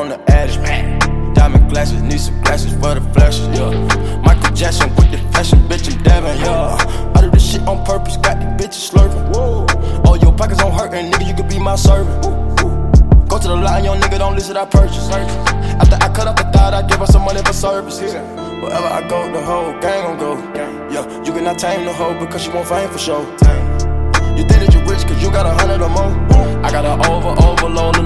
on the addict. Diamond glasses, need some glasses for the flashes, yeah. Michael Jackson with the fashion, bitch, I'm dabbing, yeah. I do this shit on purpose, got these bitches slurping. Whoa. Oh, your pockets on hurtin', nigga, you could be my servant. Go to the line, young nigga, don't listen, I purchase. After I cut up the thought, I give her some money for services. Wherever I go, the whole gang gon' go. Yeah, you cannot tame the hoe because she won't fame for show. You think that you rich cause you got 100 or more. I got an overload.